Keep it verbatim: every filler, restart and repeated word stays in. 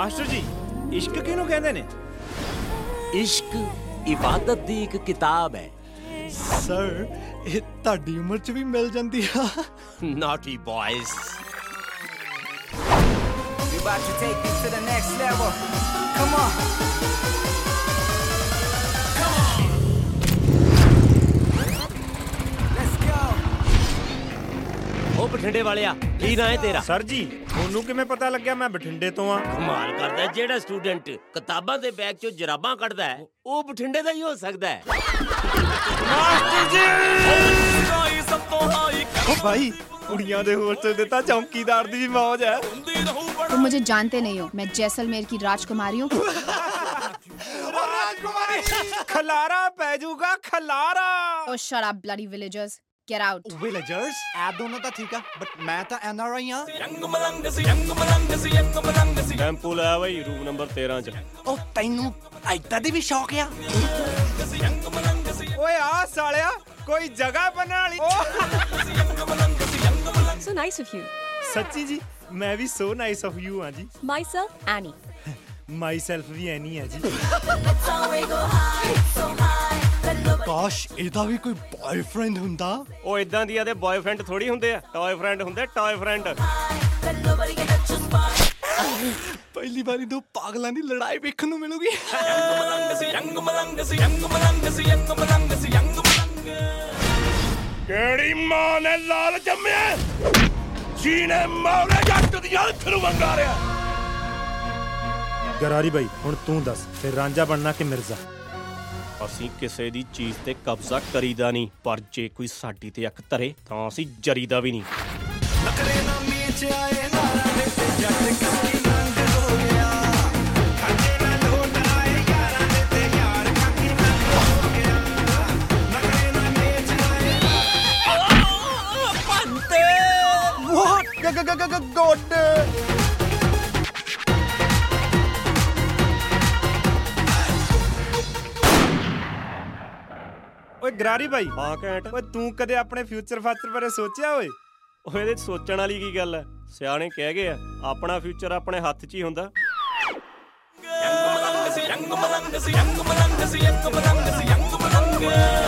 Master ਜੀ ਇਸ਼ਕ ਕਿਹਨੂੰ ਕਹਿੰਦੇ ਨੇ? ਇਸ਼ਕ ਇਬਾਦਤ ਦੀ ਇੱਕ ਕਿਤਾਬ ਹੈ। ਸਰ ਇਹ ਤੁਹਾਡੀ ਉਮਰ 'ਚ ਵੀ ਮਿਲ ਜਾਂਦੀ ਆ। Naughty boys. We about to take this to the next level. Come on. Come on. Let's go. ਉਹ ਬਠਿੰਡੇ ਵਾਲਿਆ, ਕੀ ਨਾਂ ਹੈ ਤੇਰਾ? ਸਰ ਜੀ ਤੁਹਾਨੂੰ ਕਿਵੇਂ ਪਤਾ ਲੱਗਿਆ ਮੈਂ ਬਠਿੰਡੇ ਤੋਂ ਆ? ਕਮਾਲ ਕਰਦਾ, ਜਿਹੜਾ ਸਟੂਡੈਂਟ ਕਿਤਾਬਾਂ ਦੇ ਬੈਗ ਚੋਂ ਜਰਾਬਾਂ ਕੱਢਦਾ ਹੈ ਉਹ ਬਠਿੰਡੇ ਦਾ ਹੀ ਹੋ ਸਕਦਾ ਹੈ। ਮਾਸਟਰ ਜੀ ओ भाई ਕੁੜੀਆਂ ਦੇ ਹੋਸਟਲ ਦੇ ਤਾਂ ਚੌਂਕੀਦਾਰ ਦੀ ਵੀ ਮੌਜ ਹੈ। तुम मुझे जानते नहीं हो, मैं जैसलमेर की राजकुमारी हूँ। ਖਲਾਰਾ ਪੈ ਜਾਊਗਾ ਖਲਾਰਾ। Oh, shut up, bloody villagers. Get out. ਵਿਲੇਜਰਸ ਐ ਦੋਨੋਂ ਤਾਂ ਠੀਕ ਆ ਬਟ ਮੈਂ ਤਾਂ ਐਨ ਆਰ ਆਈ ਆ। ਟੈਂਪੂ ਲੈ ਬਈ ਰੂਮ ਨੰਬਰ ਤੇਰਾਂ ਚ। ਉਹ ਤੈਨੂੰ ਐਦਾਂ ਦੀ ਵੀ ਸ਼ੌਕ ਆ? ਓਏ ਆ ਸਾਲਿਆ ਕੋਈ ਜਗ੍ਹਾ ਬਣਾਉਣ ਵਾਲੀ। So nice of you. ਸੱਚੀ ਜੀ ਮੈਂ ਵੀ ਸੋ ਨਾਈਸ ਆਫ ਯੂ ਹਾਂ ਜੀ। Myself, Annie. ਮਾਈ ਸੈਲਫ ਵੀ ਐਨੀ ਹੈ ਜੀ। ਕਾਸ਼ ਇਹਦਾ ਵੀ ਕੋਈ ਬॉयਫ੍ਰੈਂਡ ਹੁੰਦਾ। ਉਹ ਇਦਾਂ ਦੀਆਂ ਦੇ ਬॉयਫ੍ਰੈਂਡ ਥੋੜੀ ਹੁੰਦੇ ਆ, ਟੌਏ ਫਰੈਂਡ ਹੁੰਦੇ, ਟੌਏ ਫਰੈਂਡ। ਪਹਿਲੀ ਵਾਰੀ ਦੋ ਪਾਗਲਾਂ ਦੀ ਲੜਾਈ ਵੇਖਣ ਨੂੰ ਮਿਲੂਗੀ। ਕਿਹੜੀ ਮਾਂ ਨੇ ਲਾਲ ਜੰਮਿਆ ਜੀਨੇ ਮੌਲੇ ਜੱਟ ਦੀਆਂ ਅੱਖ ਨੂੰ ਵੰਗਾਰਿਆ। ਗਰਾਰੀ ਬਾਈ ਹੁਣ ਤੂੰ ਦੱਸ ਫਿਰ ਰਾਂਝਾ ਬਣਨਾ ਕਿ ਮਿਰਜ਼ਾ? ਅਸੀਂ ਕਿਸੇ ਦੀ ਚੀਜ਼ ਤੇ ਕਬਜ਼ਾ ਕਰੀਦਾ ਨਹੀਂ, ਪਰ ਜੇ ਕੋਈ ਸਾਡੀ ਤੇ ਅੱਖ ਧਰੇ ਤਾਂ ਅਸੀਂ ਜਰੀਦਾ ਵੀ ਨਹੀਂ। ਨਕਰੇ ਨਾ ਮੀਚ ਆਏ ਨਾਰਾਂ ਦੇ ਤੇ ਜੱਟ ਕਾਕੀ ਨੰਗ ਹੋ ਗਿਆ। ਖਾਂਦੇ ਨਾ ਲੋਟ ਆਏ ਯਾਰਾਂ ਦੇ ਤੇ ਯਾਰ ਕਾਕੀ ਨੰਗ ਹੋ ਗਿਆ। ਨਕਰੇ ਨਾ ਮੀਚ ਆਏ ਪੰਤੇ ਵਾਟ ਗੋਡ। ਓਏ ਗਰਾਰੀ ਭਾਈ ਹਾਂ ਘੈਂਟ। ਓਏ ਤੂੰ ਕਦੇ ਆਪਣੇ ਫਿਊਚਰ ਫਾਚਰ ਬਾਰੇ ਸੋਚਿਆ ਓਏ? ਓਏ ਇਹਦੇ ਸੋਚਣ ਵਾਲੀ ਕੀ ਗੱਲ ਐ, ਸਿਆਣੇ ਕਹਿ ਗਏ ਆ ਆਪਣਾ ਫਿਊਚਰ ਆਪਣੇ ਹੱਥ 'ਚ ਹੀ ਹੁੰਦਾ। ਯੰਗ ਮਲੰਗ ਸੀ ਯੰਗ ਮਲੰਗ ਸੀ ਯੰਗ ਮਲੰਗ ਸੀ ਯੰਗ ਮਲੰਗ ਸੀ ਯੰਗ ਮਲੰਗ